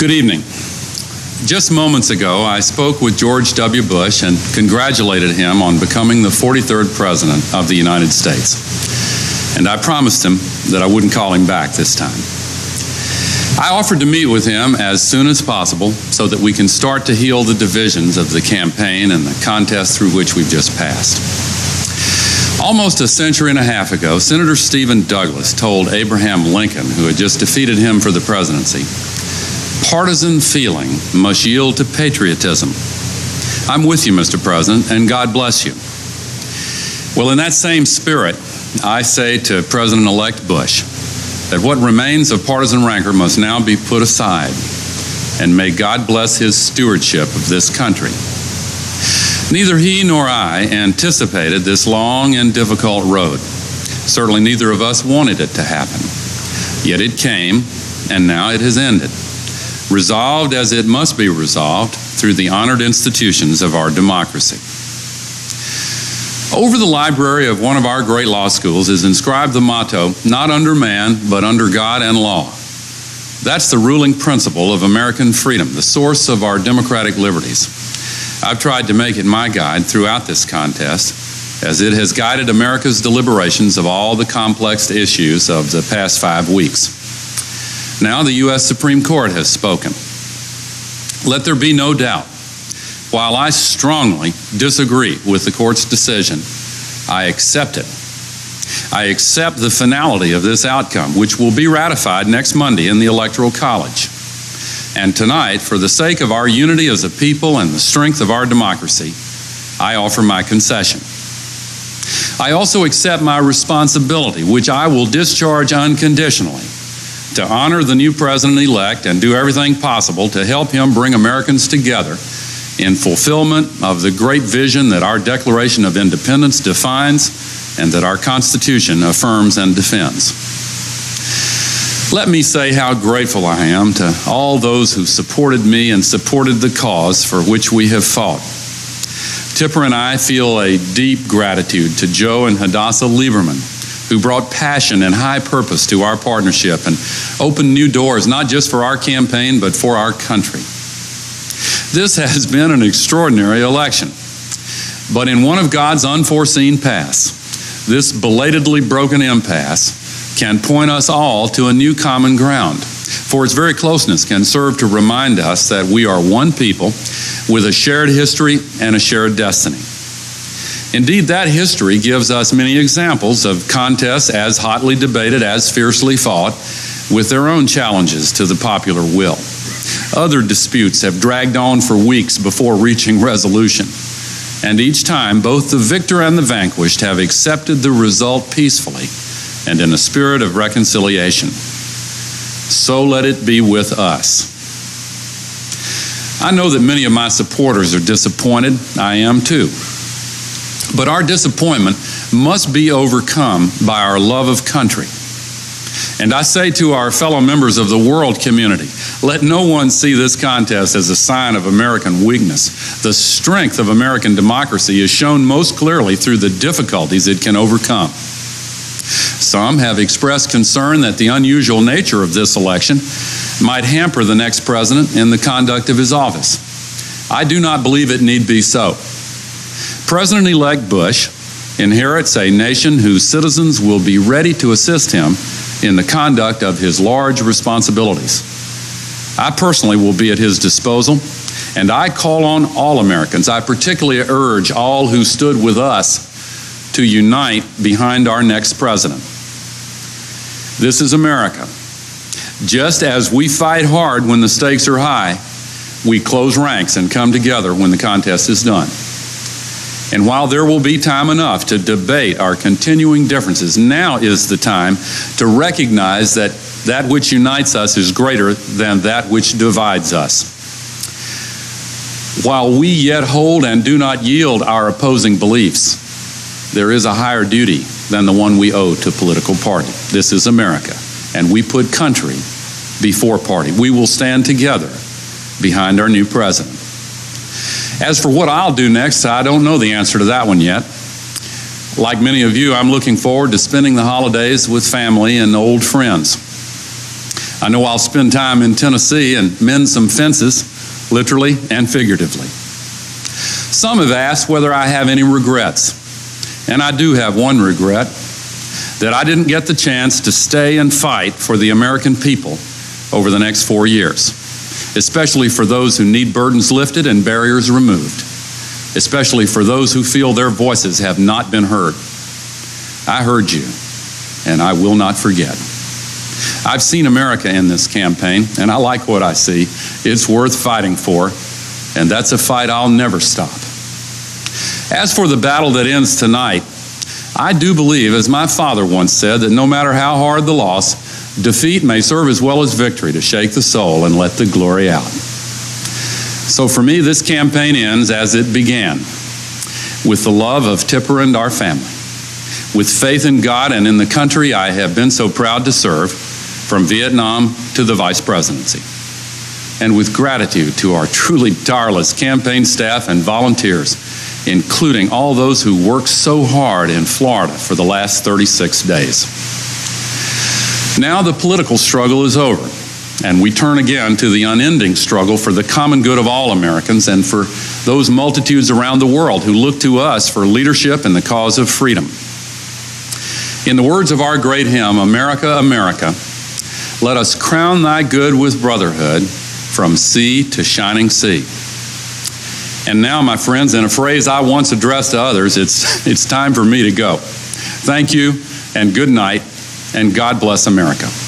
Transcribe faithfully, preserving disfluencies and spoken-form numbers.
Good evening. Just moments ago, I spoke with George W. Bush and congratulated him on becoming the forty-third President of the United States. And I promised him that I wouldn't call him back this time. I offered to meet with him as soon as possible so that we can start to heal the divisions of the campaign and the contest through which we've just passed. Almost a century and a half ago, Senator Stephen Douglas told Abraham Lincoln, who had just defeated him for the presidency, "Partisan feeling must yield to patriotism." I'm with you, Mister President, and God bless you. Well, in that same spirit, I say to President-elect Bush that what remains of partisan rancor must now be put aside, and may God bless his stewardship of this country. Neither he nor I anticipated this long and difficult road. Certainly neither of us wanted it to happen. Yet it came, and now it has ended, resolved as it must be resolved through the honored institutions of our democracy. Over the library of one of our great law schools is inscribed the motto, "Not under man, but under God and law." That's the ruling principle of American freedom, the source of our democratic liberties. I've tried to make it my guide throughout this contest, as it has guided America's deliberations of all the complex issues of the past five weeks. Now the U S Supreme Court has spoken. Let there be no doubt, while I strongly disagree with the court's decision, I accept it. I accept the finality of this outcome, which will be ratified next Monday in the Electoral College. And tonight, for the sake of our unity as a people and the strength of our democracy, I offer my concession. I also accept my responsibility, which I will discharge unconditionally, to honor the new president-elect and do everything possible to help him bring Americans together in fulfillment of the great vision that our Declaration of Independence defines and that our Constitution affirms and defends. Let me say how grateful I am to all those who supported me and supported the cause for which we have fought. Tipper and I feel a deep gratitude to Joe and Hadassah Lieberman, who brought passion and high purpose to our partnership and opened new doors, not just for our campaign, but for our country. This has been an extraordinary election, but in one of God's unforeseen paths, this belatedly broken impasse can point us all to a new common ground, for its very closeness can serve to remind us that we are one people with a shared history and a shared destiny. Indeed, that history gives us many examples of contests as hotly debated, as fiercely fought, with their own challenges to the popular will. Other disputes have dragged on for weeks before reaching resolution, and each time both the victor and the vanquished have accepted the result peacefully and in a spirit of reconciliation. So let it be with us. I know that many of my supporters are disappointed. I am too. But our disappointment must be overcome by our love of country. And I say to our fellow members of the world community, let no one see this contest as a sign of American weakness. The strength of American democracy is shown most clearly through the difficulties it can overcome. Some have expressed concern that the unusual nature of this election might hamper the next president in the conduct of his office. I do not believe it need be so. President-elect Bush inherits a nation whose citizens will be ready to assist him in the conduct of his large responsibilities. I personally will be at his disposal, and I call on all Americans. I particularly urge all who stood with us to unite behind our next president. This is America. Just as we fight hard when the stakes are high, we close ranks and come together when the contest is done. And while there will be time enough to debate our continuing differences, now is the time to recognize that that which unites us is greater than that which divides us. While we yet hold and do not yield our opposing beliefs, there is a higher duty than the one we owe to political party. This is America, and we put country before party. We will stand together behind our new president. As for what I'll do next, I don't know the answer to that one yet. Like many of you, I'm looking forward to spending the holidays with family and old friends. I know I'll spend time in Tennessee and mend some fences, literally and figuratively. Some have asked whether I have any regrets, and I do have one regret, that I didn't get the chance to stay and fight for the American people over the next four years, especially for those who need burdens lifted and barriers removed, especially for those who feel their voices have not been heard. I heard you, and I will not forget. I've seen America in this campaign, and I like what I see. It's worth fighting for, and that's a fight I'll never stop. As for the battle that ends tonight, I do believe, as my father once said, that no matter how hard the loss, defeat may serve as well as victory to shake the soul and let the glory out. So for me, this campaign ends as it began, with the love of Tipper and our family, with faith in God and in the country I have been so proud to serve, from Vietnam to the vice presidency, and with gratitude to our truly tireless campaign staff and volunteers, including all those who worked so hard in Florida for the last thirty-six days. Now the political struggle is over, and we turn again to the unending struggle for the common good of all Americans and for those multitudes around the world who look to us for leadership in the cause of freedom. In the words of our great hymn, America, America, let us crown thy good with brotherhood from sea to shining sea. And now, my friends, in a phrase I once addressed to others, it's, it's time for me to go. Thank you, and good night, and God bless America.